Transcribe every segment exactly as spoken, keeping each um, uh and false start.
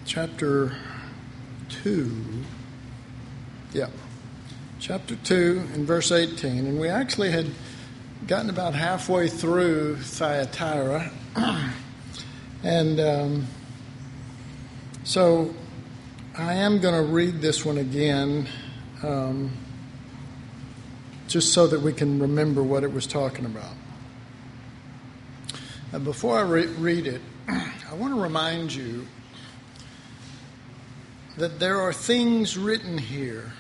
chapter two. Yeah, chapter two and verse eighteen. And we actually had gotten about halfway through Thyatira. and um, so I am going to read this one again, um, just so that we can remember what it was talking about. And before I re- read it, I want to remind you that there are things written here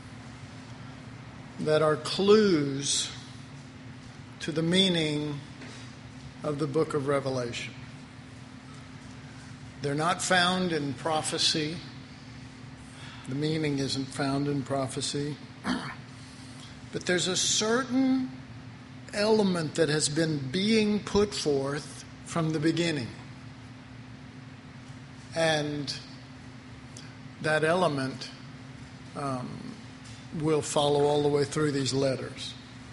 that are clues to the meaning of the book of Revelation. They're not found in prophecy. The meaning isn't found in prophecy. But there's a certain element that has been being put forth from the beginning. And that element um, will follow all the way through these letters.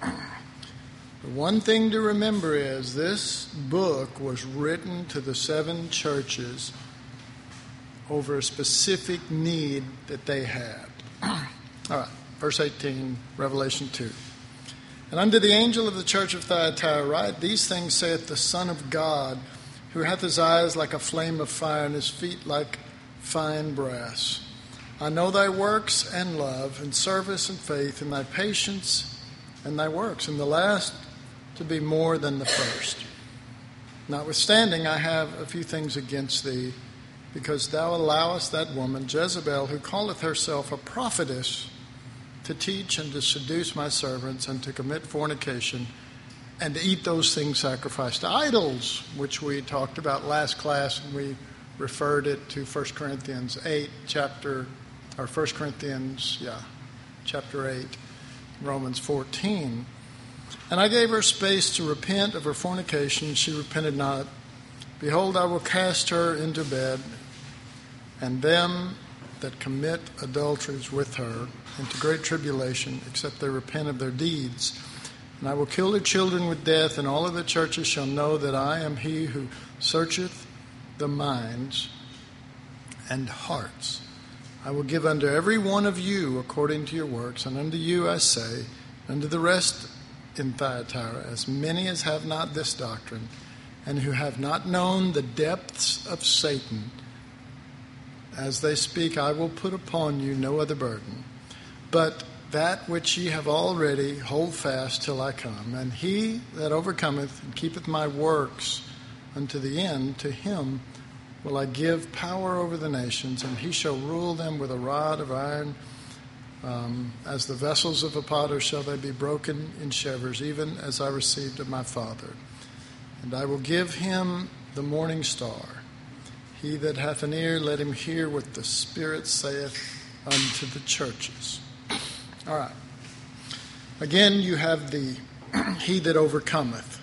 The one thing to remember is this book was written to the seven churches over a specific need that they had. All right, verse eighteen, Revelation two. And unto the angel of the church of Thyatira write, These things saith the Son of God, who hath his eyes like a flame of fire, and his feet like fine brass. I know thy works and love, and service and faith, and thy patience and thy works, and the last to be more than the first. Notwithstanding, I have a few things against thee, because thou allowest that woman, Jezebel, who calleth herself a prophetess, to teach and to seduce my servants, and to commit fornication, and to eat those things sacrificed to idols, which we talked about last class, and we referred it to First Corinthians eight, chapter, or First Corinthians, yeah, chapter eight, Romans fourteen. And I gave her space to repent of her fornication. She repented not. Behold, I will cast her into bed, and them that commit adulteries with her into great tribulation, except they repent of their deeds. And I will kill their children with death, and all of the churches shall know that I am he who searcheth the minds and hearts. I will give unto every one of you according to your works, and unto you I say, unto the rest in Thyatira, as many as have not this doctrine, and who have not known the depths of Satan, as they speak, I will put upon you no other burden, but that which ye have already, hold fast till I come. And he that overcometh and keepeth my works unto the end, to him will I give power over the nations, and he shall rule them with a rod of iron. Um, as the vessels of a potter shall they be broken in shivers, even as I received of my Father. And I will give him the morning star. He that hath an ear, let him hear what the Spirit saith unto the churches. All right. Again, you have the he that overcometh.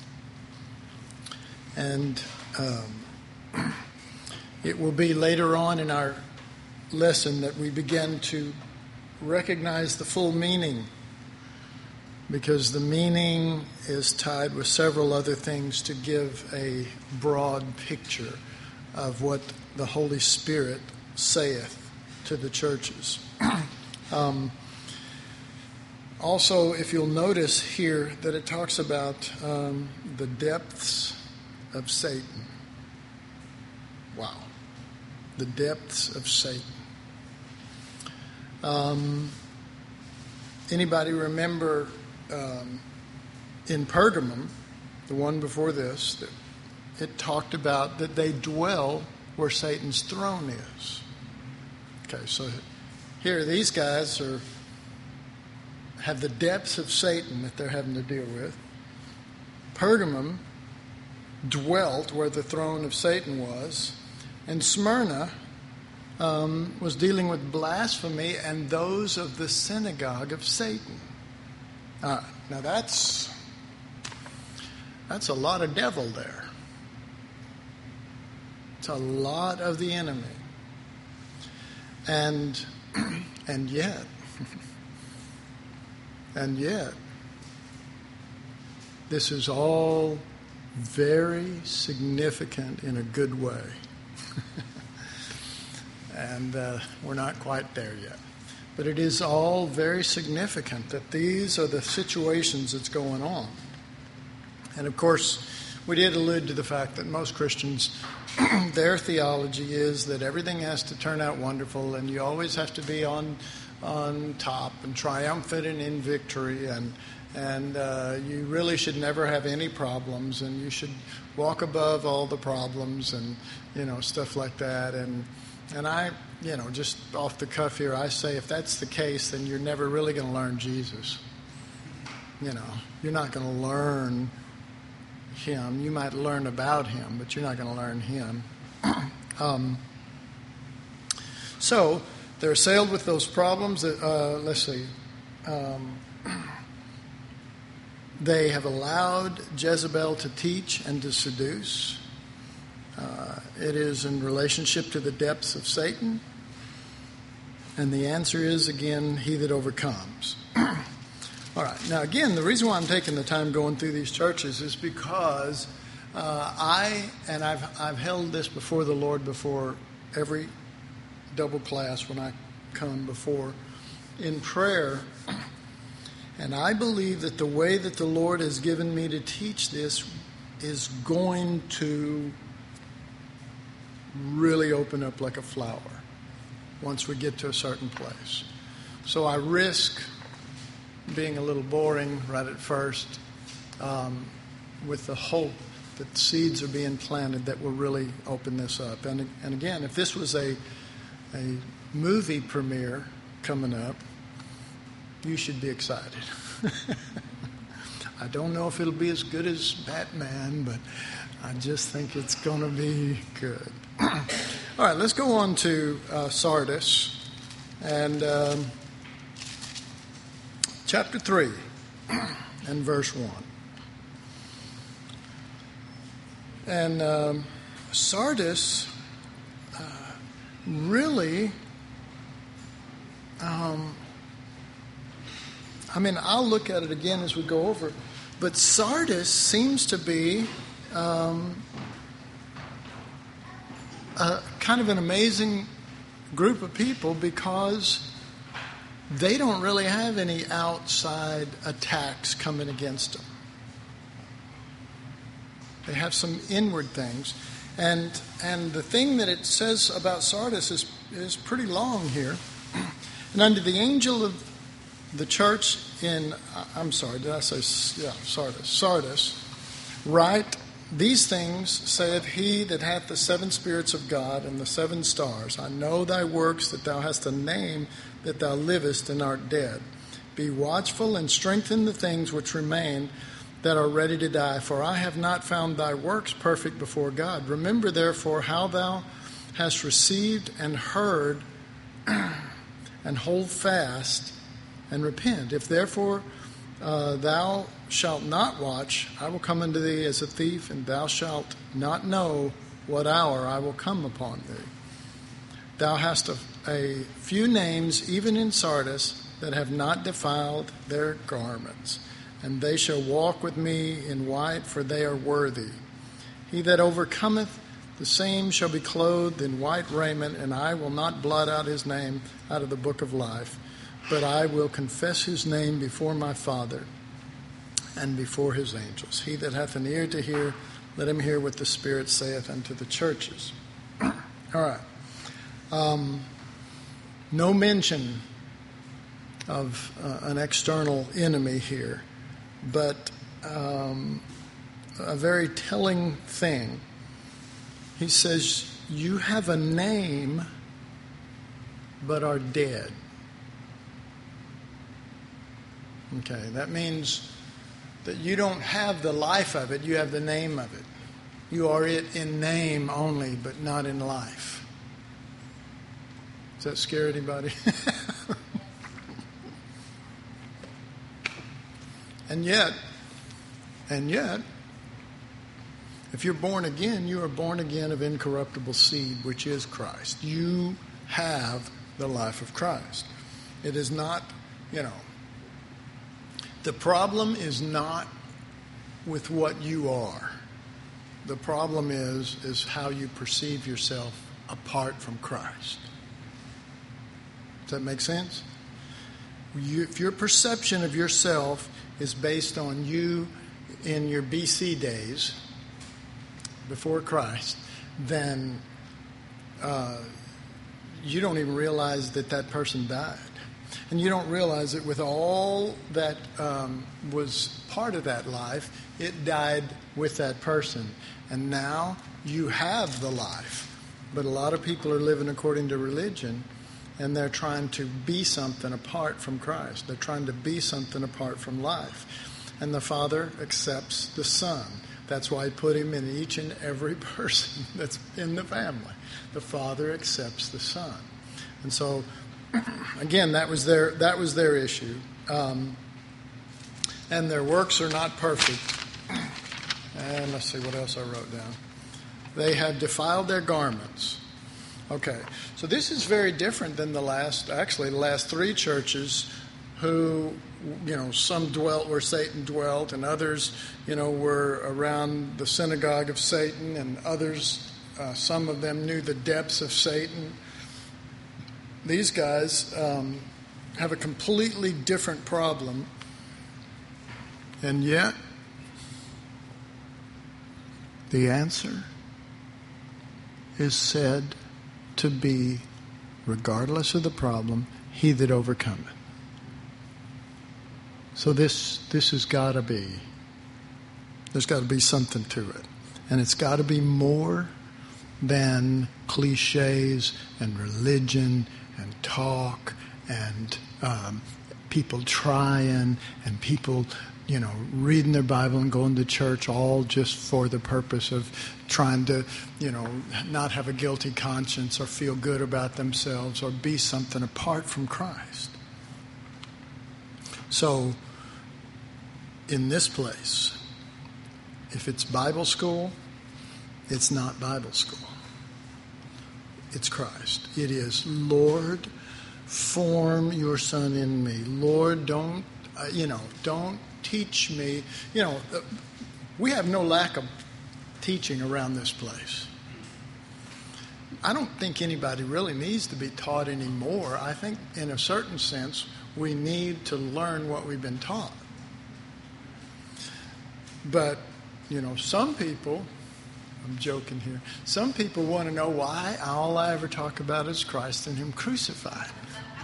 And um, it will be later on in our lesson that we begin to recognize the full meaning, because the meaning is tied with several other things to give a broad picture of what the Holy Spirit saith to the churches. um, also, if you'll notice here that it talks about um, the depths of Satan. Wow. The depths of Satan. Um, anybody remember um, in Pergamum, the one before this, that it talked about that they dwell where Satan's throne is. Okay, so here these guys are have the depths of Satan that they're having to deal with. Pergamum dwelt where the throne of Satan was, and Smyrna um, was dealing with blasphemy and those of the synagogue of Satan. Uh, now that's that's a lot of devil there. It's a lot of the enemy. And and yet, and yet, this is all very significant in a good way. and uh, we're not quite there yet. But it is all very significant that these are the situations that's going on. And of course, we did allude to the fact that most Christians, their theology is that everything has to turn out wonderful, and you always have to be on on top and triumphant and in victory, and and uh, you really should never have any problems, and you should walk above all the problems, and you know, stuff like that. And and I, you know, just off the cuff here, I say if that's the case, then you're never really going to learn Jesus. You know, you're not going to learn Him. You might learn about Him, but you're not going to learn Him. um, so they're assailed with those problems. That, uh, let's see. Um, they have allowed Jezebel to teach and to seduce. Uh, it is in relationship to the depths of Satan. And the answer is, again, he that overcomes. All right. Now, again, the reason why I'm taking the time going through these churches is because uh, I, and I've I've held this before the Lord before every double class when I come before in prayer. And I believe that the way that the Lord has given me to teach this is going to really open up like a flower once we get to a certain place. So I risk being a little boring right at first, um, with the hope that seeds are being planted that will really open this up. And and again, if this was a a movie premiere coming up, you should be excited. I don't know if it'll be as good as Batman, but I just think it's going to be good. All right, let's go on to uh, Sardis and um, chapter three and verse one. And um, Sardis uh, really, um, I mean, I'll look at it again as we go over, but Sardis seems to be um, a, kind of an amazing group of people because they don't really have any outside attacks coming against them. They have some inward things. And and the thing that it says about Sardis is, is pretty long here. And unto the angel of the church in, I'm sorry, did I say, yeah, Sardis. Sardis, write, these things saith he that hath the seven spirits of God and the seven stars. I know thy works, that thou hast a name, that thou livest and art dead. Be watchful and strengthen the things which remain that are ready to die, for I have not found thy works perfect before God. Remember therefore how thou hast received and heard, and hold fast and repent. If therefore uh, thou shalt not watch, I will come unto thee as a thief, and thou shalt not know what hour I will come upon thee. Thou hast a, a few names, even in Sardis, that have not defiled their garments, and they shall walk with me in white, for they are worthy. He that overcometh, the same shall be clothed in white raiment, and I will not blot out his name out of the book of life, but I will confess his name before my Father and before his angels. He that hath an ear to hear, let him hear what the Spirit saith unto the churches. All right. Um, no mention of uh, an external enemy here, but um, a very telling thing. He says, you have a name, but are dead. Okay, that means that you don't have the life of it, you have the name of it. You are it in name only, but not in life. Does that scare anybody? And yet, and yet, if you're born again, you are born again of incorruptible seed, which is Christ. You have the life of Christ. It is not, you know, the problem is not with what you are. The problem is, is how you perceive yourself apart from Christ. Does that make sense? You, if your perception of yourself is based on you in your B C days, before Christ, then uh, you don't even realize that that person died. And you don't realize that with all that um, was part of that life, it died with that person. And now you have the life. But a lot of people are living according to religion, and they're trying to be something apart from Christ. They're trying to be something apart from life. And the Father accepts the Son. That's why He put Him in each and every person that's in the family. The Father accepts the Son. And so, again, that was their that was their issue. Um, and their works are not perfect. And let's see what else I wrote down. They have defiled their garments. Okay, so this is very different than the last, actually the last three churches who, you know, some dwelt where Satan dwelt, and others, you know, were around the synagogue of Satan, and others, uh, some of them knew the depths of Satan. These guys um, have a completely different problem, and yet the answer is said to be, regardless of the problem, he that overcometh. So this this has got to be, there's got to be something to it. And it's got to be more than cliches and religion and talk and um, people trying and people, you know, reading their Bible and going to church all just for the purpose of trying to, you know, not have a guilty conscience or feel good about themselves or be something apart from Christ. So, in this place, if it's Bible school, it's not Bible school. It's Christ. It is, Lord, form your Son in me. Lord, don't, uh, you know, don't teach me. You know, we have no lack of teaching around this place. I don't think anybody really needs to be taught anymore. I think in a certain sense, we need to learn what we've been taught. But, you know, some people, I'm joking here, some people want to know why all I ever talk about is Christ and Him crucified.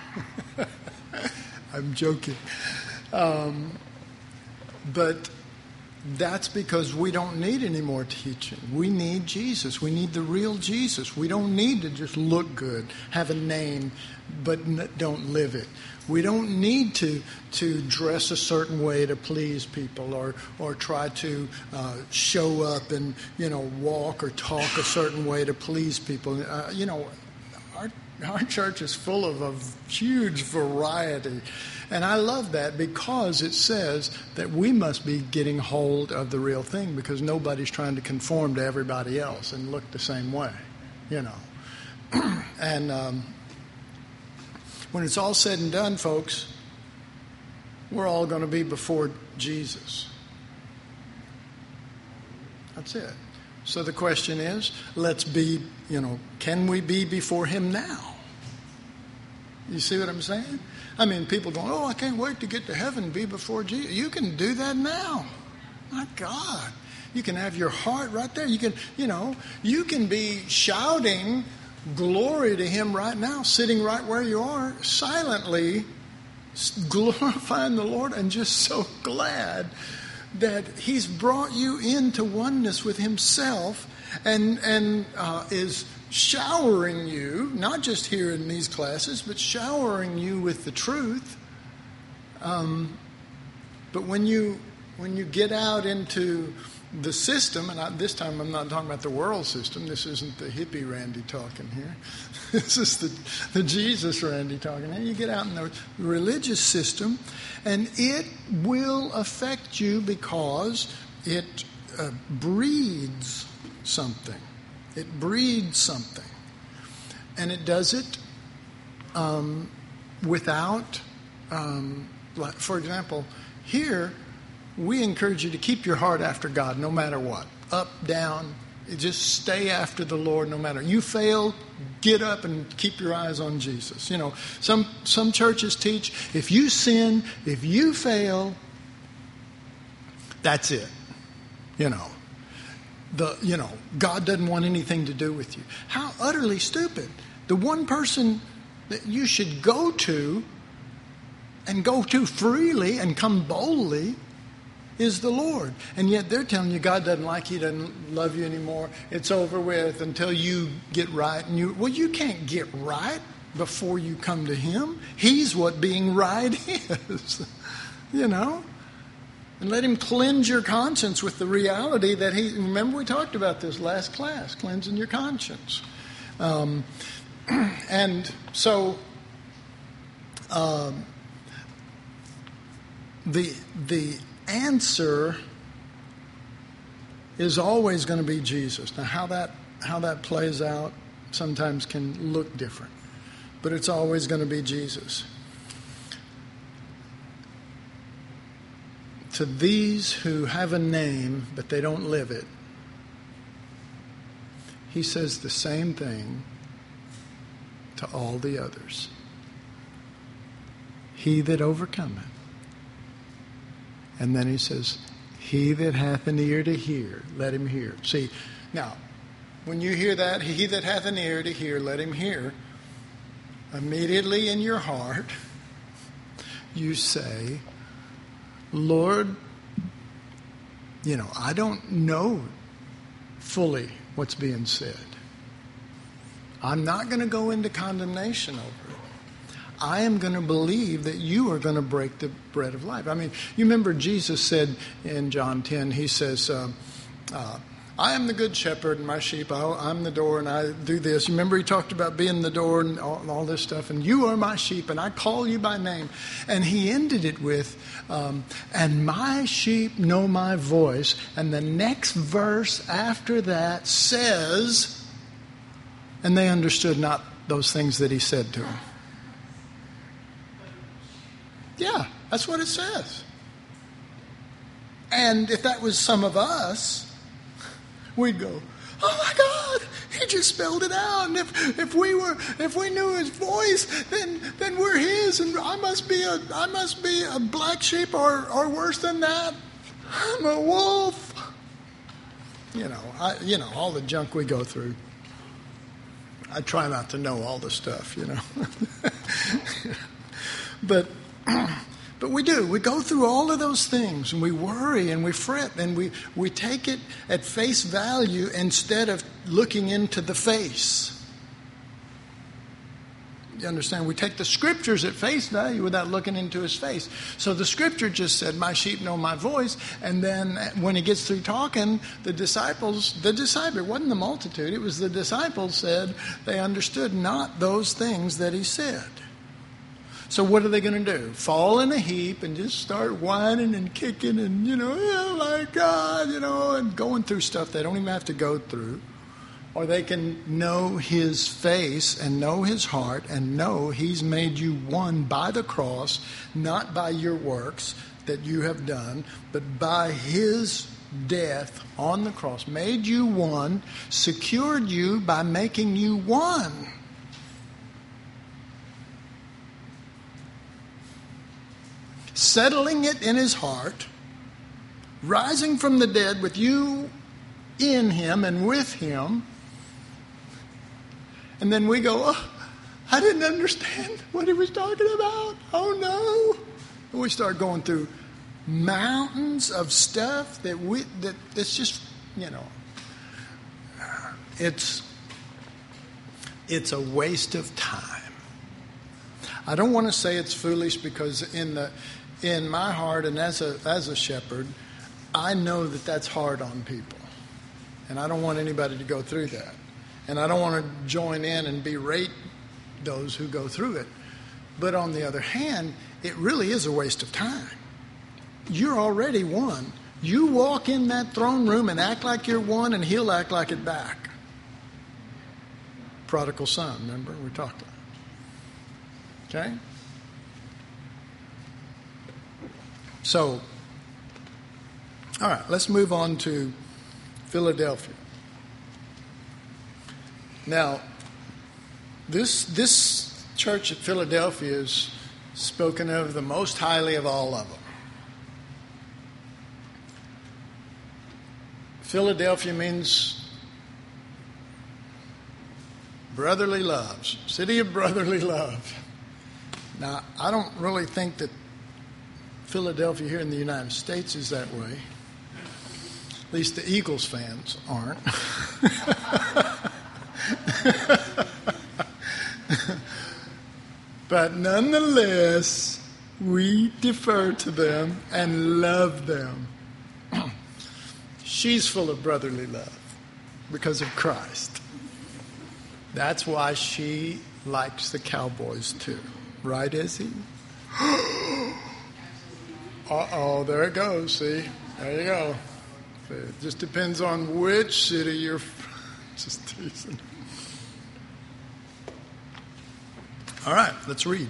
I'm joking. Um, but that's because we don't need any more teaching. We need Jesus. We need the real Jesus. We don't need to just look good, have a name, but n- don't live it. We don't need to to dress a certain way to please people, or or try to uh, show up and, you know, walk or talk a certain way to please people. Uh, you know, our our church is full of a huge variety. And I love that, because it says that we must be getting hold of the real thing, because nobody's trying to conform to everybody else and look the same way, you know. And um, when it's all said and done, folks, we're all going to be before Jesus. That's it. So the question is, let's be, you know, can we be before Him now? You see what I'm saying? I mean, people going, oh, I can't wait to get to heaven and be before Jesus. You can do that now. My God. You can have your heart right there. You can, you know, you can be shouting glory to Him right now, sitting right where you are, silently glorifying the Lord, and just so glad that He's brought you into oneness with Himself, and and uh, is showering you, not just here in these classes, but showering you with the truth. Um, but when you when you get out into the system, and I, this time I'm not talking about the world system. This isn't the hippie Randy talking here. This is the, the Jesus Randy talking here. You get out in the religious system, and it will affect you because it uh, breeds something. It breeds something. And it does it um, without, um, like, for example, here we encourage you to keep your heart after God no matter what. Up, down, Just stay after the Lord no matter. You fail, get up and keep your eyes on Jesus. You know, some some churches teach if you sin, if you fail, that's it. You know, the you know, God doesn't want anything to do with you. How utterly stupid. The one person that you should go to and go to freely and come boldly is the Lord. And yet they're telling you God doesn't like you, doesn't love you anymore. It's over with until you get right. And you, well, you can't get right before you come to Him. He's what being right is, you know. And let Him cleanse your conscience with the reality that He, remember we talked about this last class, cleansing your conscience. Um, and so um, the the answer is always going to be Jesus. Now, how that how that plays out sometimes can look different, but it's always going to be Jesus. To these who have a name but they don't live it, He says the same thing to all the others. He that overcometh. And then He says, he that hath an ear to hear, let him hear. See, now, when you hear that, he that hath an ear to hear, let him hear, immediately in your heart, you say, Lord, you know, I don't know fully what's being said. I'm not going to go into condemnation over it. I am going to believe that you are going to break the bread of life. I mean, you remember Jesus said in John ten, He says, uh, uh, I am the good shepherd and my sheep, I, I'm the door and I do this. Remember He talked about being the door and all, and all this stuff. And you are my sheep and I call you by name. And He ended it with, um, and my sheep know my voice. And the next verse after that says, and they understood not those things that He said to them. Yeah, that's what it says. And if that was some of us, we'd go, oh my God, He just spelled it out. And if, if we were if we knew His voice, then then we're His, and I must be a I must be a black sheep, or or worse than that, I'm a wolf. You know, I you know, all the junk we go through. I try not to know all the stuff, you know. But But we do. We go through all of those things, and we worry and we fret, and we, we take it at face value instead of looking into the face. You understand? We take the Scriptures at face value without looking into His face. So the Scripture just said, my sheep know my voice. And then when He gets through talking, the disciples, the disciple, it wasn't the multitude, it was the disciples said they understood not those things that He said. So what are they going to do? Fall in a heap and just start whining and kicking and, you know, oh my God, you know, and going through stuff they don't even have to go through. Or they can know His face and know His heart and know He's made you one by the cross, not by your works that you have done, but by His death on the cross. Made you one, secured you by making you one. Settling it in His heart, rising from the dead with you in Him and with Him. And then we go, oh, I didn't understand what He was talking about. Oh no. And we start going through mountains of stuff that we that that's just, you know, it's it's a waste of time. I don't want to say it's foolish, because in the in my heart and as a as a shepherd, I know that that's hard on people. And I don't want anybody to go through that. And I don't want to join in and berate those who go through it. But on the other hand, it really is a waste of time. You're already one. You walk in that throne room and act like you're one, and He'll act like it back. Prodigal son, remember? We talked about it. Okay? So, all right, let's move on to Philadelphia. Now, this this church at Philadelphia is spoken of the most highly of all of them. Philadelphia means brotherly love, city of brotherly love. Now, I don't really think that Philadelphia here in the United States is that way. At least the Eagles fans aren't. But nonetheless, we defer to them and love them. She's full of brotherly love because of Christ. That's why she likes the Cowboys too. Right, Izzy? Uh-oh, there it goes, see? There you go. It just depends on which city you're from. Just teasing. All right, let's read.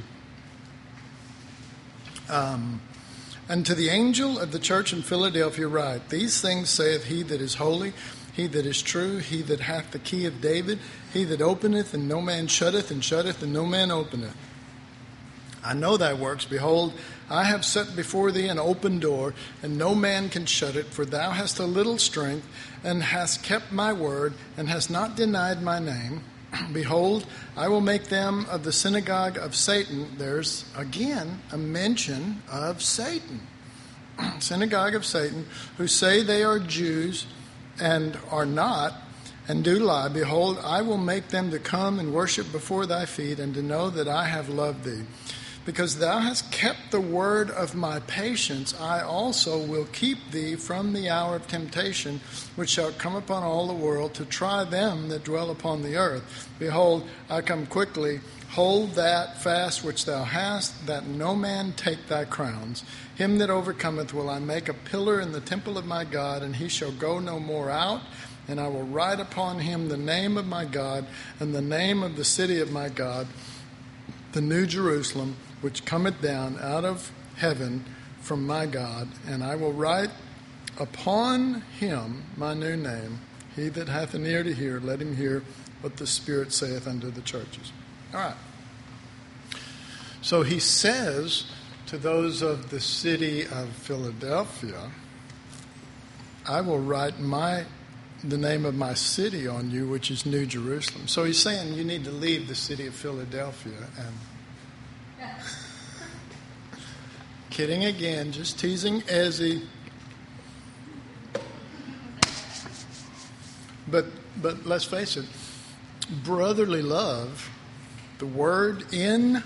Um, and to the angel of the church in Philadelphia write, these things saith he that is holy, he that is true, he that hath the key of David, he that openeth, and no man shutteth, and shutteth, and no man openeth. I know thy works. Behold, I have set before thee an open door, and no man can shut it, for thou hast a little strength, and hast kept my word, and hast not denied my name. Behold, I will make them of the synagogue of Satan. There's, again, a mention of Satan. Synagogue of Satan, who say they are Jews and are not, and do lie. Behold, I will make them to come and worship before thy feet, and to know that I have loved thee. Because thou hast kept the word of my patience, I also will keep thee from the hour of temptation, which shall come upon all the world, to try them that dwell upon the earth. Behold, I come quickly. Hold that fast which thou hast, that no man take thy crowns. Him that overcometh will I make a pillar in the temple of my God, and he shall go no more out. And I will write upon him the name of my God, and the name of the city of my God, the New Jerusalem, which cometh down out of heaven from my God, and I will write upon him my new name. He that hath an ear to hear, let him hear what the Spirit saith unto the churches. All right. So he says to those of the city of Philadelphia, I will write my the name of my city on you, which is New Jerusalem. So he's saying you need to leave the city of Philadelphia and kidding again, just teasing Ezzy. But but let's face it, brotherly love, the word in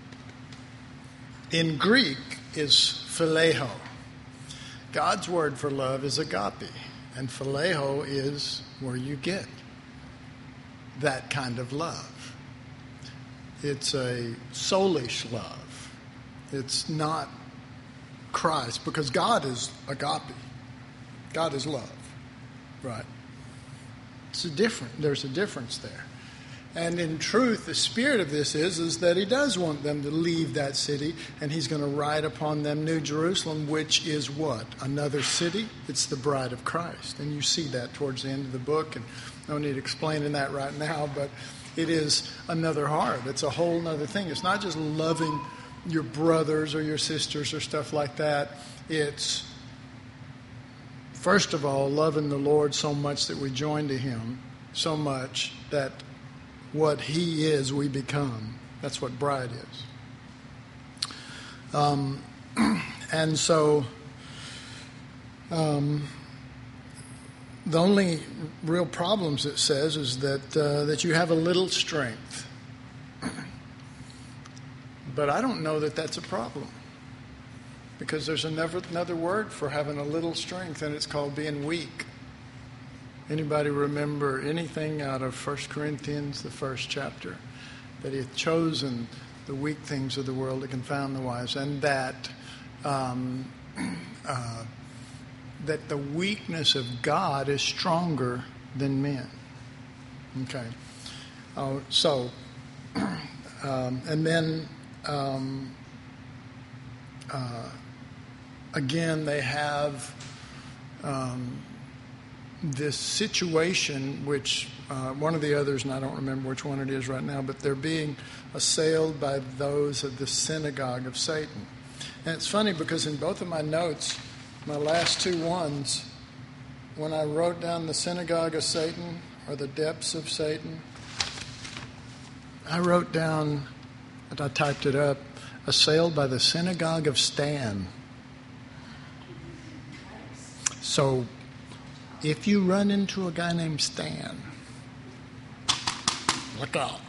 in Greek is phileo. God's word for love is agape, and phileo is where you get that kind of love. It's a soulish love. It's not Christ, because God is agape. God is love, right? It's a different. There's a difference there. And in truth, the spirit of this is, is that he does want them to leave that city, and he's going to write upon them New Jerusalem, which is what? Another city? It's the bride of Christ. And you see that towards the end of the book, and no need explaining that right now, but it is another heart. It's a whole other thing. It's not just loving your brothers or your sisters or stuff like that. It's, first of all, loving the Lord so much that we join to him, so much that what he is, we become. That's what bride is. Um, and so um, the only real problems, it says, is that uh, that you have a little strength. But I don't know that that's a problem, because there's another, another word for having a little strength, and it's called being weak. Anybody remember anything out of First Corinthians, the first chapter? That he hath chosen the weak things of the world to confound the wise, and that um, uh, that the weakness of God is stronger than men. Okay. Uh, so, um, and then um, uh, again, they have... Um, this situation, which uh, one of the others, and I don't remember which one it is right now, but they're being assailed by those of the synagogue of Satan. And it's funny because in both of my notes, my last two ones, when I wrote down the synagogue of Satan or the depths of Satan, I wrote down, and I typed it up, assailed by the synagogue of Stan. So if you run into a guy named Stan, look out.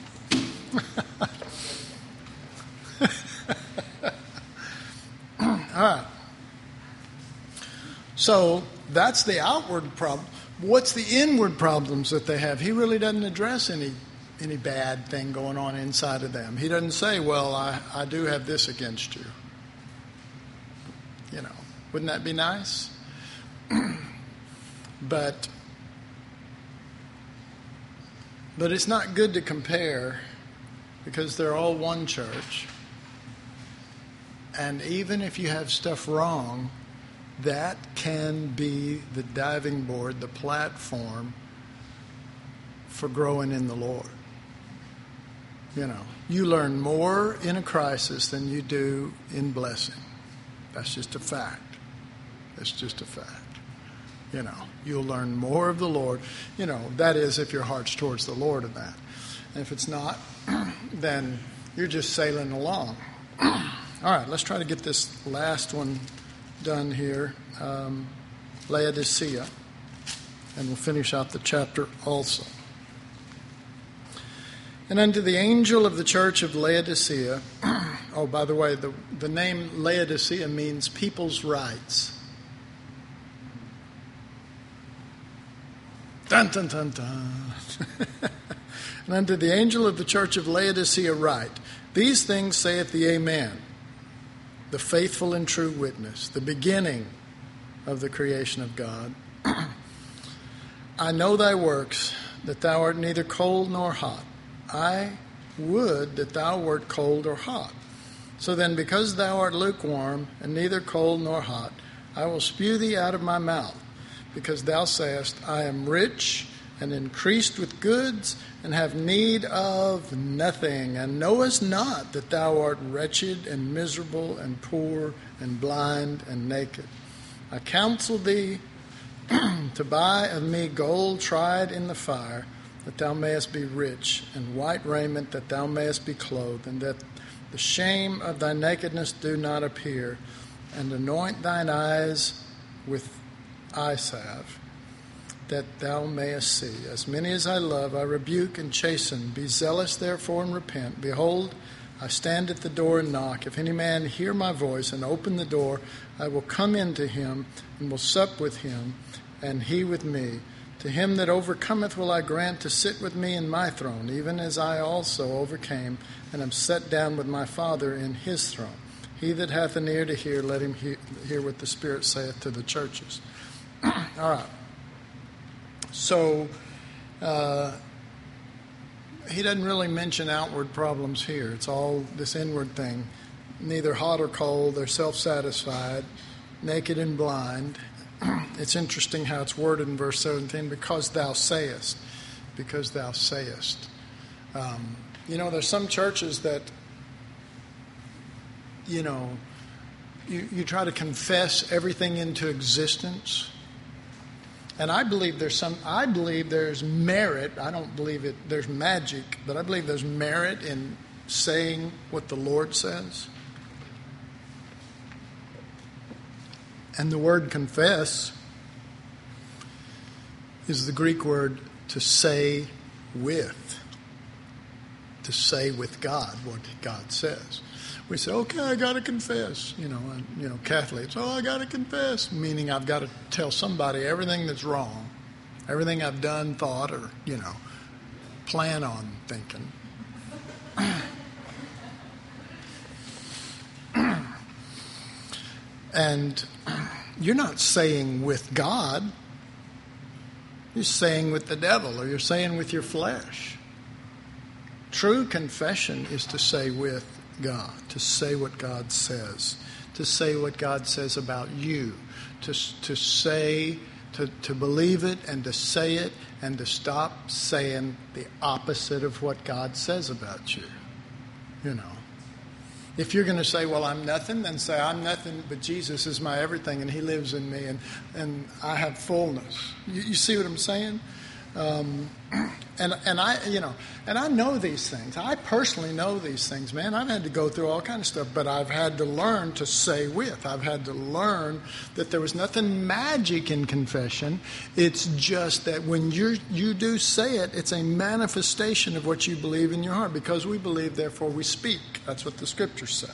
All right. So that's the outward problem. What's the inward problems that they have? He really doesn't address any any bad thing going on inside of them. He doesn't say, well, I, I do have this against you. You know, wouldn't that be nice? But but it's not good to compare because they're all one church. And even if you have stuff wrong, that can be the diving board, the platform for growing in the Lord. You know, you learn more in a crisis than you do in blessing. That's just a fact. That's just a fact. You know, you'll learn more of the Lord. You know, that is if your heart's towards the Lord in that. And if it's not, then you're just sailing along. All right, let's try to get this last one done here. Um, Laodicea. And we'll finish out the chapter also. And unto the angel of the church of Laodicea, oh, by the way, the, the name Laodicea means people's rights. Dun, dun, dun, dun. And unto the angel of the church of Laodicea write, these things saith the Amen, the faithful and true witness, the beginning of the creation of God. I know thy works, that thou art neither cold nor hot. I would that thou wert cold or hot. So then, because thou art lukewarm, and neither cold nor hot, I will spew thee out of my mouth. Because thou sayest, I am rich and increased with goods, and have need of nothing, and knowest not that thou art wretched and miserable and poor and blind and naked. I counsel thee to buy of me gold tried in the fire, that thou mayest be rich, and white raiment, that thou mayest be clothed, and that the shame of thy nakedness do not appear, and anoint thine eyes with eye salve, that thou mayest see. As many as I love, I rebuke and chasten. Be zealous, therefore, and repent. Behold, I stand at the door and knock. If any man hear my voice and open the door, I will come into him and will sup with him, and he with me. To him that overcometh will I grant to sit with me in my throne, even as I also overcame, and am set down with my Father in his throne. He that hath an ear to hear, let him hear, hear what the Spirit saith to the churches. All right. So, uh, he doesn't really mention outward problems here. It's all this inward thing. Neither hot or cold. They're self-satisfied, naked and blind. It's interesting how it's worded in verse seventeen, because thou sayest. Because thou sayest. Um, you know, there's some churches that, you know, you, you try to confess everything into existence. And I believe there's some, I believe there's merit. I don't believe it, there's magic, but I believe there's merit in saying what the Lord says. And the word confess is the Greek word to say with. To say with God what God says. We say, okay, I got to confess. You know, and, you know, Catholics, oh, I got to confess. Meaning I've got to tell somebody everything that's wrong. Everything I've done, thought, or, you know, plan on thinking. And you're not saying with God. You're saying with the devil, or you're saying with your flesh. True confession is to say with God, to say what God says, to say what God says about you, to, to say to, to believe it and to say it and to stop saying the opposite of what God says about you. You know. If you're going to say, well, I'm nothing, then say, I'm nothing, but Jesus is my everything, and he lives in me, and, and I have fullness. You, you see what I'm saying? Um, and and I, you know, and I know these things. I personally know these things, man. I've had to go through all kind of stuff, but I've had to learn to say with. I've had to learn that there was nothing magic in confession. It's just that when you you do say it, it's a manifestation of what you believe in your heart. Because we believe, therefore we speak. That's what the scriptures say.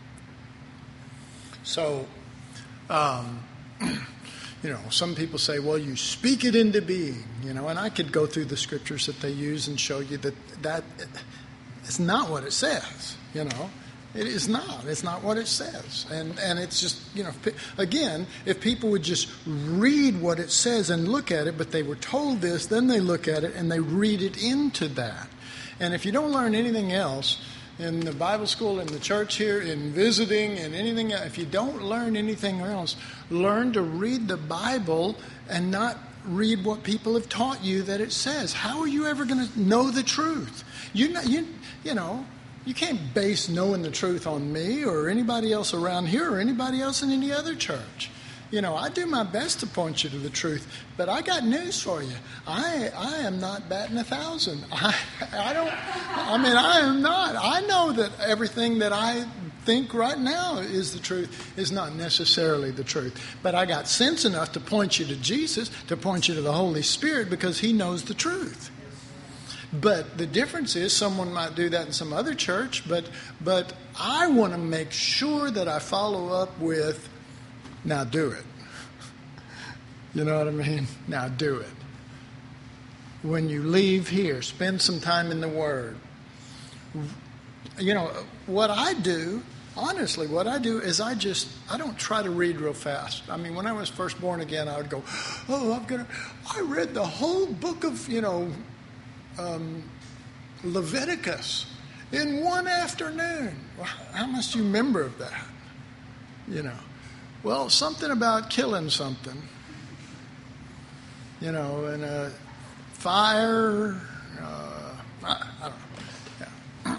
So, um, you know, some people say, well, you speak it into being, you know, and I could go through the scriptures that they use and show you that that is not what it says, you know. It is not. It's not what it says. And and it's just, you know, again, if people would just read what it says and look at it, but they were told this, then they look at it and they read it into that. And if you don't learn anything else, in the Bible school, in the church here, in visiting, and anything, if you don't learn anything else, learn to read the Bible and not read what people have taught you that it says. How are you ever going to know the truth? You know, you, you know, you can't base knowing the truth on me or anybody else around here or anybody else in any other church. You know, I do my best to point you to the truth, but I got news for you. I I am not batting a thousand. I I don't. I mean, I am not. I know that everything that I think right now is the truth is not necessarily the truth. But I got sense enough to point you to Jesus, to point you to the Holy Spirit, because He knows the truth. But the difference is someone might do that in some other church, but but I want to make sure that I follow up with, now do it. You know what I mean? Now do it. When you leave here, spend some time in the Word. You know, what I do, honestly, what I do is I just, I don't try to read real fast. I mean, when I was first born again, I would go, oh, I'm going to, I read the whole book of, you know, um, Leviticus in one afternoon. Well, how much do you remember of that? You know. Well, something about killing something, you know, and a fire, uh, I, I don't know. Yeah.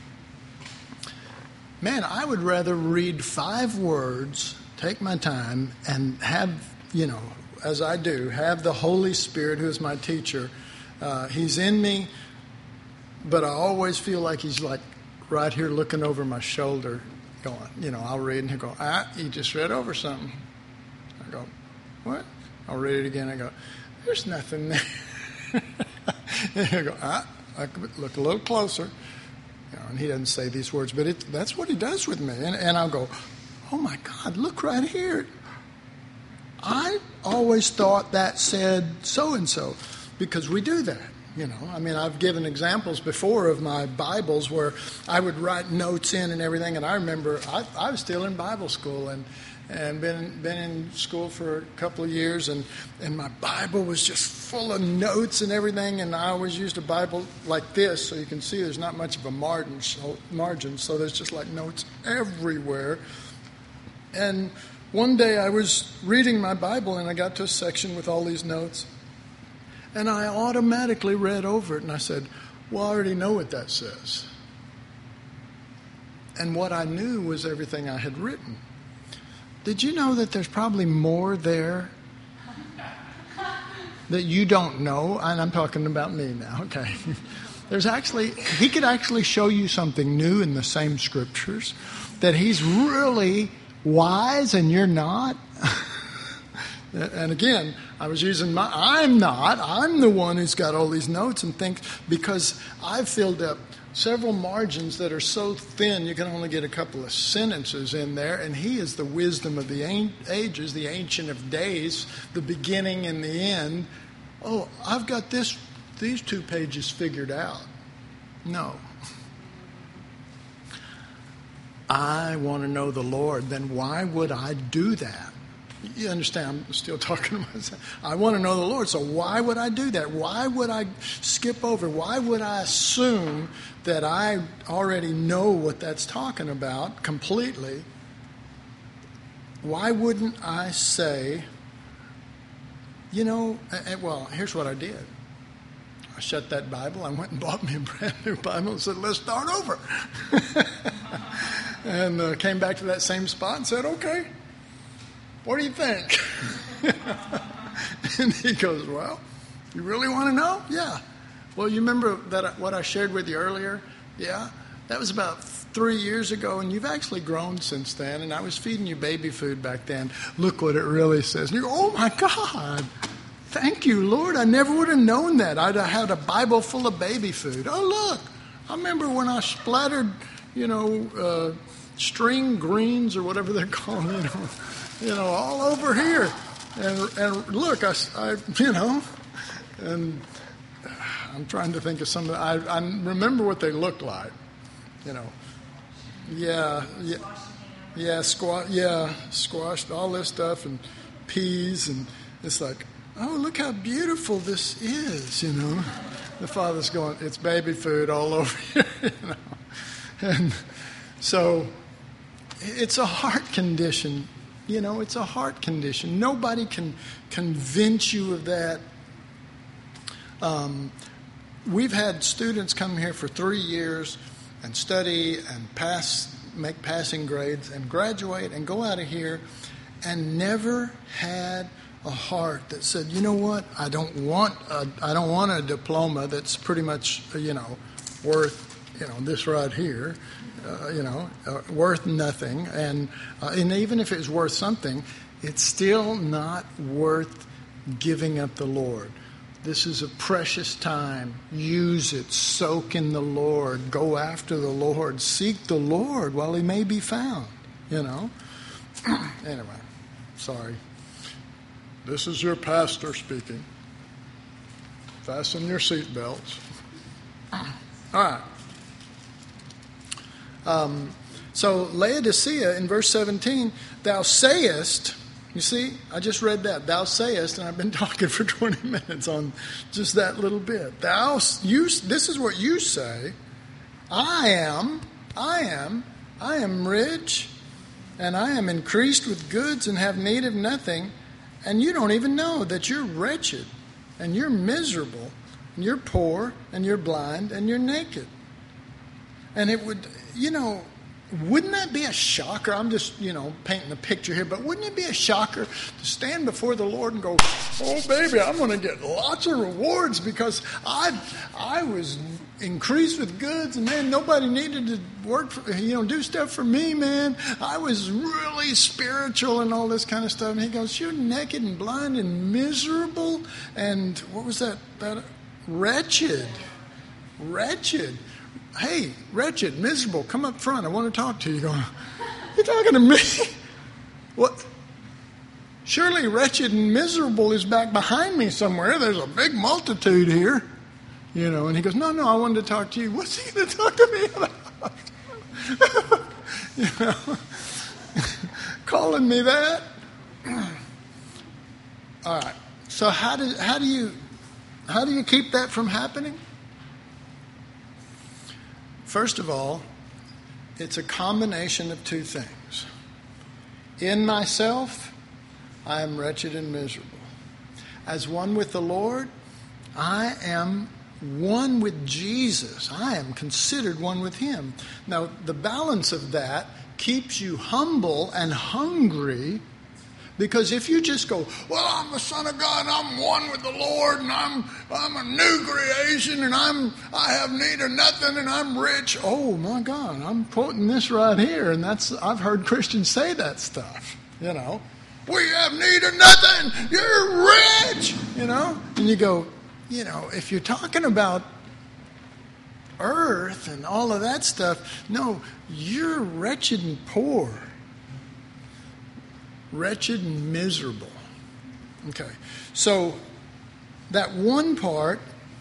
Man, I would rather read five words, take my time, and have, you know, as I do, have the Holy Spirit, who is my teacher. Uh, he's in me, but I always feel like he's like right here looking over my shoulder, going, you know, I'll read and he'll go, ah, you just read over something. I go, what? I'll read it again. I go, there's nothing there. And he'll go, ah, I could look a little closer. You know, and he doesn't say these words, but it, that's what he does with me. And, and I'll go, oh my God, look right here. I always thought that said so-and-so, because we do that. You know, I mean, I've given examples before of my Bibles where I would write notes in and everything. And I remember I, I was still in Bible school and and been been in school for a couple of years, and, and my Bible was just full of notes and everything. And I always used a Bible like this, so you can see there's not much of a margin, so, margin, so there's just like notes everywhere. And one day I was reading my Bible and I got to a section with all these notes. And I automatically read over it and I said, well, I already know what that says. And what I knew was everything I had written. Did you know that there's probably more there that you don't know? And I'm talking about me now, okay. There's actually, he could actually show you something new in the same scriptures that he's really wise and you're not. And again, I was using my, I'm not, I'm the one who's got all these notes and things, because I've filled up several margins that are so thin you can only get a couple of sentences in there. And he is the wisdom of the ages, the Ancient of Days, the beginning and the end. Oh, I've got this, these two pages figured out. No. I want to know the Lord. Then why would I do that? You understand, I'm still talking to myself. I want to know the Lord, so why would I do that? Why would I skip over? Why would I assume that I already know what that's talking about completely? Why wouldn't I say, you know, uh, well, here's what I did. I shut that Bible. I went and bought me a brand new Bible and said, let's start over. and uh, came back to that same spot and said, okay, what do you think? And he goes, well, you really want to know? Yeah. Well, you remember that I, what I shared with you earlier? Yeah. That was about three years ago, and you've actually grown since then, and I was feeding you baby food back then. Look what it really says. And you go, oh, my God. Thank you, Lord. I never would have known that. I'd have had a Bible full of baby food. Oh, look. I remember when I splattered, you know, uh, string greens or whatever they're called, you know, you know, all over here. And and look, I, I you know, and I'm trying to think of some of the, I, I remember what they looked like, you know. Yeah, yeah, yeah, squash, yeah, squashed, all this stuff, and peas, and it's like, oh, look how beautiful this is, you know. The Father's going, it's baby food all over here, you know. And so it's a heart condition, you know, it's a heart condition. Nobody can convince you of that. Um, we've had students come here for three years and study and pass, make passing grades and graduate and go out of here and never had a heart that said, you know what, I don't want a, I don't want a diploma that's pretty much, you know, worth, you know, this right here, uh, you know, uh, worth nothing. And, uh, and even if it's worth something, it's still not worth giving up the Lord. This is a precious time. Use it. Soak in the Lord. Go after the Lord. Seek the Lord while he may be found, you know. Anyway, sorry. This is your pastor speaking. Fasten your seatbelts. All right. Um, so Laodicea in verse seventeen, thou sayest, you see, I just read that. Thou sayest, and I've been talking for twenty minutes on just that little bit. Thou, you, this is what you say. I am, I am, I am rich, and I am increased with goods and have need of nothing. And you don't even know that you're wretched, and you're miserable, and you're poor, and you're blind, and you're naked. And it would, you know, wouldn't that be a shocker? I'm just, you know, painting a picture here, but wouldn't it be a shocker to stand before the Lord and go, oh, baby, I'm going to get lots of rewards because I I was increased with goods, and, man, nobody needed to work, for, you know, do stuff for me, man. I was really spiritual and all this kind of stuff. And he goes, you're naked and blind and miserable and, what was that? that wretched. Wretched. Hey, wretched, miserable, come up front. I want to talk to you. Going, you're talking to me? What? Surely wretched and miserable is back behind me somewhere. There's a big multitude here. You know, and he goes, no, no, I wanted to talk to you. What's he going to talk to me about? You know, calling me that? All right. So how do how do you how do you keep that from happening? First of all, it's a combination of two things. In myself, I am wretched and miserable. As one with the Lord, I am one with Jesus. I am considered one with him. Now, the balance of that keeps you humble and hungry, because if you just go, well, I'm a son of God, I'm one with the Lord, and I'm I'm a new creation, and I'm I have need of nothing, and I'm rich. Oh my God, I'm quoting this right here, and that's I've heard Christians say that stuff. You know, we have need of nothing. You're rich. You know, and you go, you know, if you're talking about earth and all of that stuff, no, you're wretched and poor. Wretched and miserable. Okay, so that one part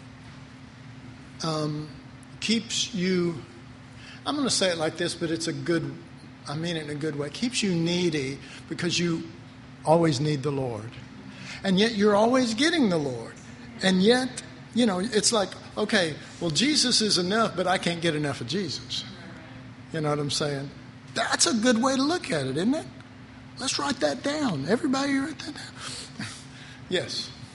um, keeps you, I'm going to say it like this, but it's a good, I mean it in a good way, keeps you needy because you always need the Lord. And yet you're always getting the Lord. And yet, you know, it's like, okay, well, Jesus is enough, but I can't get enough of Jesus. You know what I'm saying? That's a good way to look at it, isn't it? Let's write that down. Everybody write that down. Yes.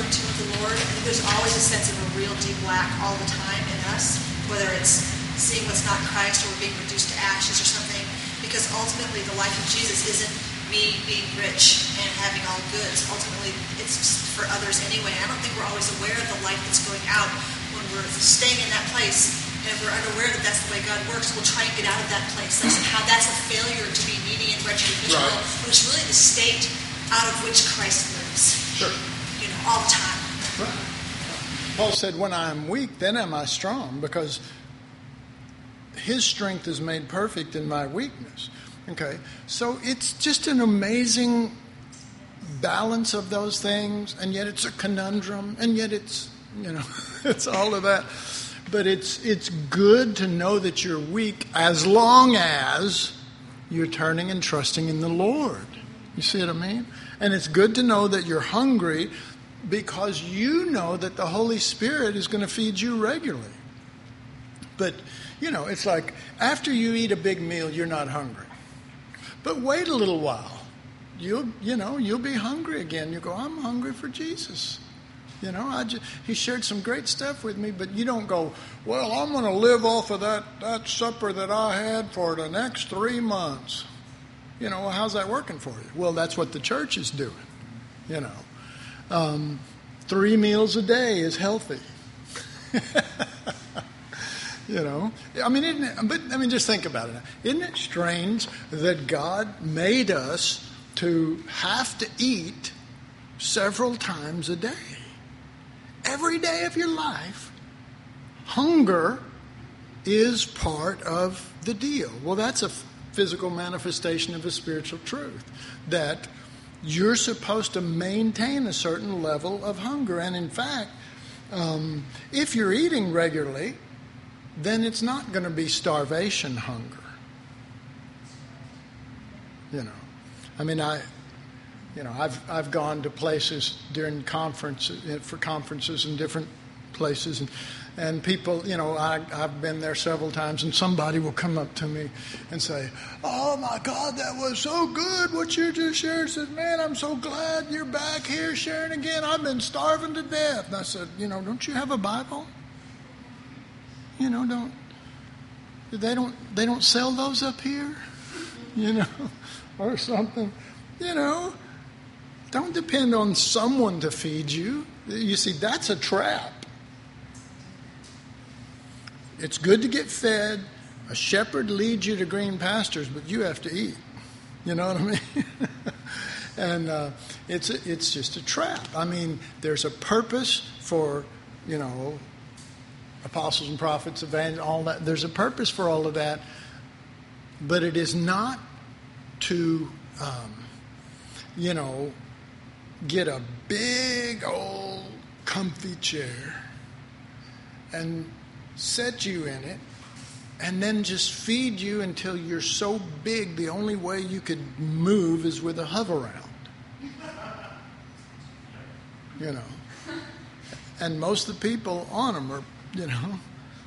intimate with the Lord, I think there's always a sense of a real deep lack all the time in us, whether it's seeing what's not Christ or being reduced to ashes or something, because ultimately the life of Jesus isn't me being rich and having all goods. Ultimately, it's for others anyway. I don't think we're always aware of the life that's going out when we're staying in that place. And if we're unaware that that's the way God works, we'll try and get out of that place. Like somehow that's a failure to be needy and wretched and miserable, Right. but it's really the state out of which Christ lives. Sure. You know, all the time. Right. Paul said, when I am weak, then am I strong, because his strength is made perfect in my weakness. Okay, so it's just an amazing balance of those things, and yet it's a conundrum, and yet it's, you know, it's all of that. But it's it's good to know that you're weak as long as you're turning and trusting in the Lord. You see what I mean? And it's good to know that you're hungry because you know that the Holy Spirit is going to feed you regularly. But, you know, it's like after you eat a big meal, you're not hungry. But wait a little while. You'll, you know, you'll be hungry again. You go, I'm hungry for Jesus. You know, I just, he shared some great stuff with me, but you don't go, well, I'm going to live off of that, that supper that I had for the next three months. You know, well, how's that working for you? Well, that's what the church is doing. You know, um, three meals a day is healthy. You know, I mean, isn't it, but I mean, just think about it. Isn't it strange that God made us to have to eat several times a day? Every day of your life, hunger is part of the deal. Well, that's a physical manifestation of a spiritual truth, that you're supposed to maintain a certain level of hunger. And in fact, um, if you're eating regularly, then it's not going to be starvation hunger. You know, I mean, I, you know, I've I've gone to places during conferences for conferences in different places, and and people, you know, I I've been there several times, and somebody will come up to me and say, "Oh my God, that was so good what you just shared." Said, "Man, I'm so glad you're back here sharing again. I've been starving to death." And I said, "You know, don't you have a Bible? You know, don't they don't they don't sell those up here, you know, or something, you know. Don't depend on someone to feed you. You see, that's a trap. It's good to get fed. A shepherd leads you to green pastures, but you have to eat. You know what I mean? and uh, it's a, it's just a trap. I mean, there's a purpose for, you know, apostles and prophets, evangelists, all that. There's a purpose for all of that, but it is not to, um, you know, get a big old comfy chair and set you in it and then just feed you until you're so big the only way you could move is with a hover-round. You know. And most of the people on them are, you know,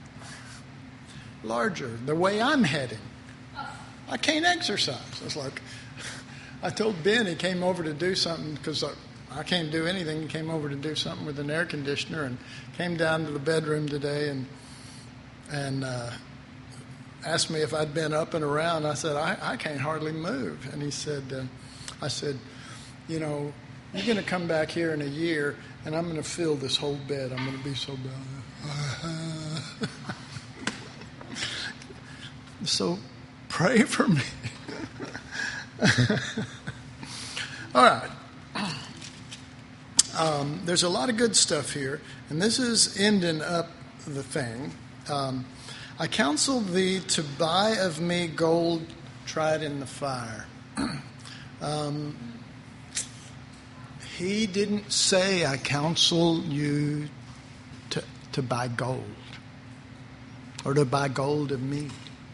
larger. The way I'm heading, I can't exercise. It's like, I told Ben, he came over to do something because I, I can't do anything. He came over to do something with an air conditioner and came down to the bedroom today and and uh, asked me if I'd been up and around. I said, I, I can't hardly move. And he said, uh, I said, you know, you're going to come back here in a year and I'm going to fill this whole bed. I'm going to be so bad. So pray for me. All right. Um, there's a lot of good stuff here, and this is ending up the thing. Um, I counsel thee to buy of me gold tried in the fire. um, he didn't say, I counsel you to, to buy gold or to buy gold of me.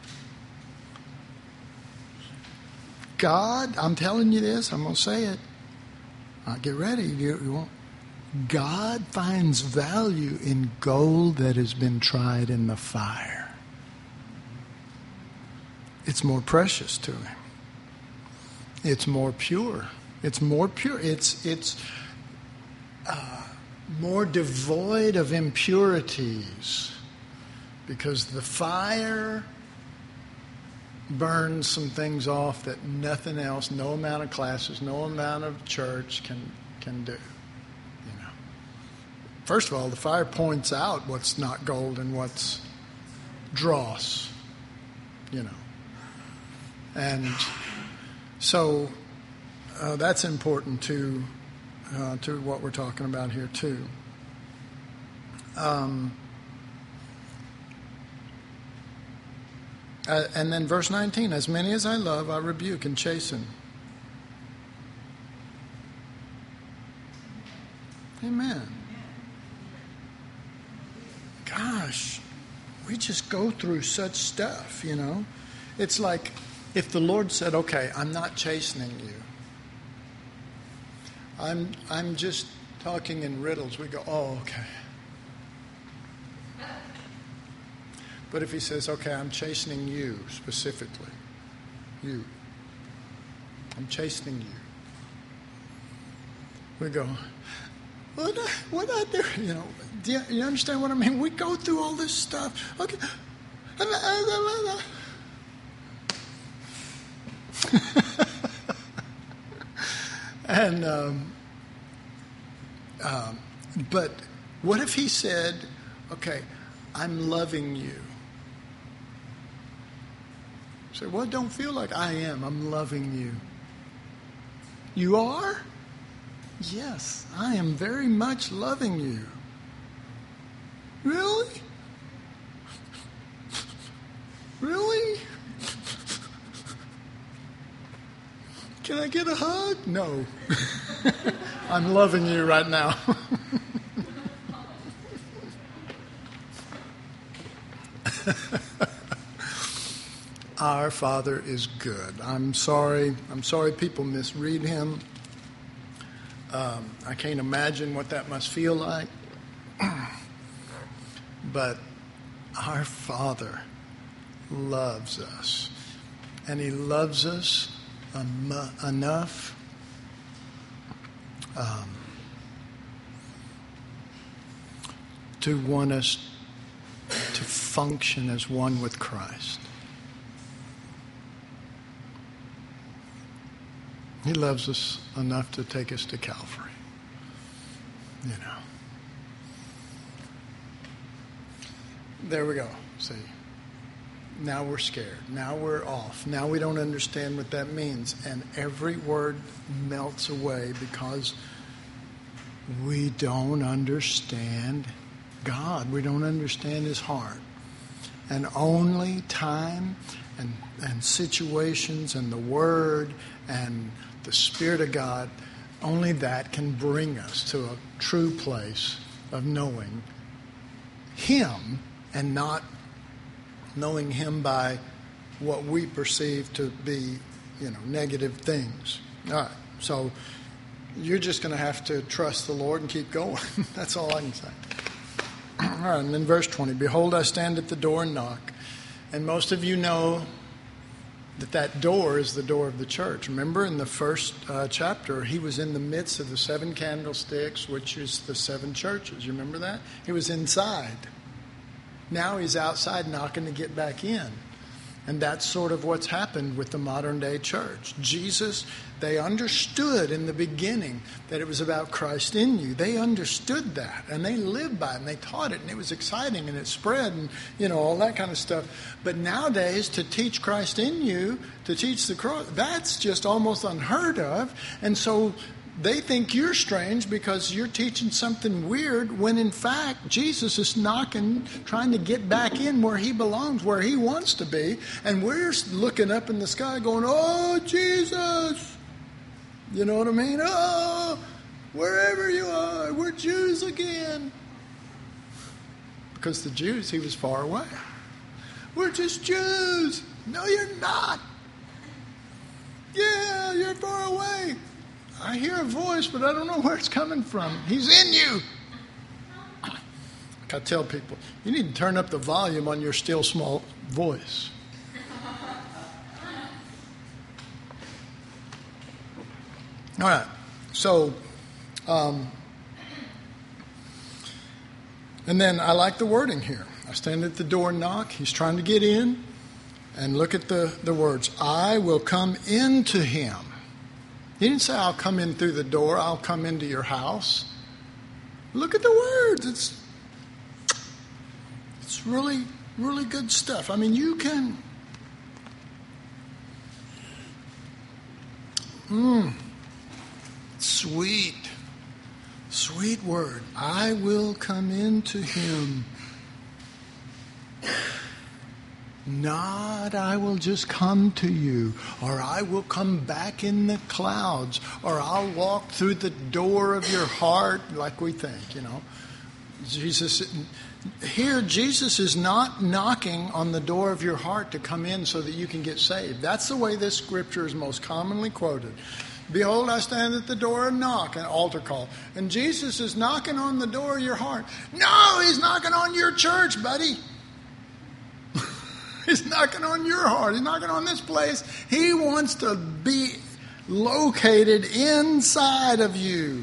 God, I'm telling you this, I'm going to say it. Uh, get ready. You, you won't. God finds value in gold that has been tried in the fire. It's more precious to him. It's more pure. It's more pure. It's it's uh, more devoid of impurities, because the fire burns some things off that nothing else, no amount of classes, no amount of church can can do. You know, first of all, the fire points out what's not gold and what's dross. You know, and so uh, that's important to uh, to what we're talking about here too. Um, Uh, and then verse nineteen, as many as I love, I rebuke and chasten. Amen. Gosh, we just go through such stuff, you know. It's like if the Lord said, okay, I'm not chastening you. I'm, I'm just talking in riddles. We go, oh, okay. But if he says, okay, I'm chastening you specifically, you, I'm chastening you, we go, what I, what I do? You know, do you, you understand what I mean? We go through all this stuff. Okay. and, um, um, but what if he said, okay, I'm loving you? Say, well, it don't feel like I am. I'm loving you. You are? Yes, I am very much loving you. Really? Really? Can I get a hug? No. I'm loving you right now. Our Father is good. I'm sorry. I'm sorry people misread him. Um, I can't imagine what that must feel like. But our Father loves us. And he loves us um, enough um, to want us to function as one with Christ. He loves us enough to take us to Calvary. You know. There we go. See. Now we're scared. Now we're off. Now we don't understand what that means. And every word melts away because we don't understand God. We don't understand his heart. And only time and, and situations and the word and the Spirit of God, only that can bring us to a true place of knowing him and not knowing him by what we perceive to be, you know, negative things. All right, so you're just going to have to trust the Lord and keep going. That's all I can say. All right, and then verse twenty, behold, I stand at the door and knock. And most of you know that that door is the door of the church. Remember in the first uh, chapter, he was in the midst of the seven candlesticks, which is the seven churches. You remember that? He was inside. Now he's outside knocking to get back in. And that's sort of what's happened with the modern day church. Jesus, they understood in the beginning that it was about Christ in you. They understood that and they lived by it and they taught it and it was exciting and it spread and, you know, all that kind of stuff. But nowadays to teach Christ in you, to teach the cross, that's just almost unheard of. And so they think you're strange because you're teaching something weird when in fact Jesus is knocking, trying to get back in where he belongs, where he wants to be. And we're looking up in the sky going, oh, Jesus. You know what I mean? Oh, wherever you are, we're Jews again. Because the Jews, he was far away. We're just Jews. No, you're not. Yeah, you're far away. I hear a voice, but I don't know where it's coming from. He's in you. Like I tell people, you need to turn up the volume on your still small voice. All right. So, um, And then I like the wording here. I stand at the door and knock. He's trying to get in. And look at the, the words. I will come into him. He didn't say I'll come in through the door. I'll come into your house. Look at the words. It's, it's really, really good stuff. I mean, you can... Mmm. Sweet. Sweet word. I will come into him. Not I will just come to you, or I will come back in the clouds, or I'll walk through the door of your heart like we think, you know. Jesus, here Jesus is not knocking on the door of your heart to come in so that you can get saved. That's the way this scripture is most commonly quoted. Behold, I stand at the door and knock, an altar call. And Jesus is knocking on the door of your heart. No, he's knocking on your church, buddy. He's knocking on your heart. He's knocking on this place. He wants to be located inside of you.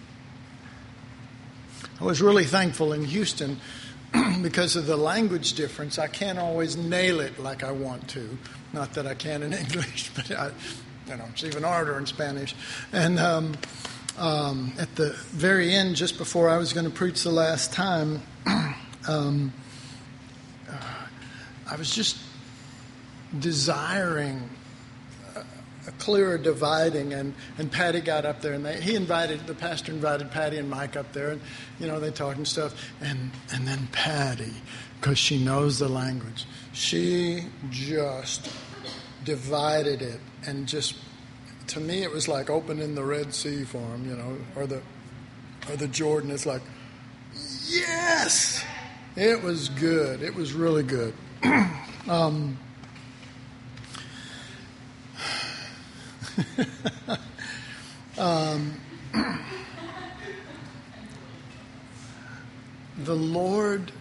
I was really thankful in Houston because of the language difference. I can't always nail it like I want to. Not that I can in English, but I, you know, it's even harder in Spanish. And um, um, at the very end, just before I was going to preach the last time, um, uh, I was just desiring a, a clearer dividing, and, and Patty got up there, and they, he invited, the pastor invited Patty and Mike up there, and, you know, they talked and stuff, and, and then Patty, because she knows the language, she just divided it, and just, to me, it was like opening the Red Sea for him, you know, or the, or the Jordan. It's like, yes! It was good. It was really good. um, um, the Lord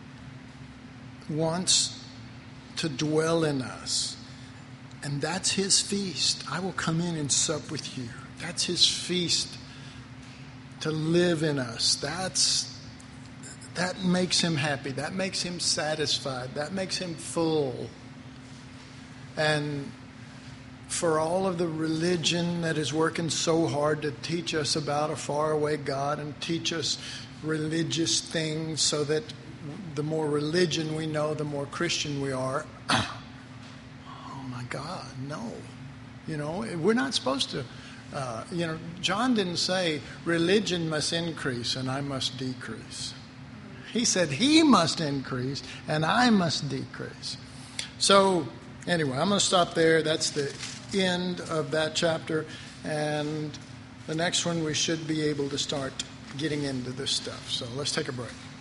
wants to dwell in us, and that's his feast. I will come in and sup with you. That's his feast, to live in us. That's That makes him happy. That makes him satisfied. That makes him full. And for all of the religion that is working so hard to teach us about a faraway God and teach us religious things so that the more religion we know, the more Christian we are. Oh my God, no. You know, we're not supposed to. Uh, you know, John didn't say religion must increase and I must decrease. He said he must increase and I must decrease. So anyway, I'm going to stop there. That's the end of that chapter. And the next one we should be able to start getting into this stuff. So let's take a break.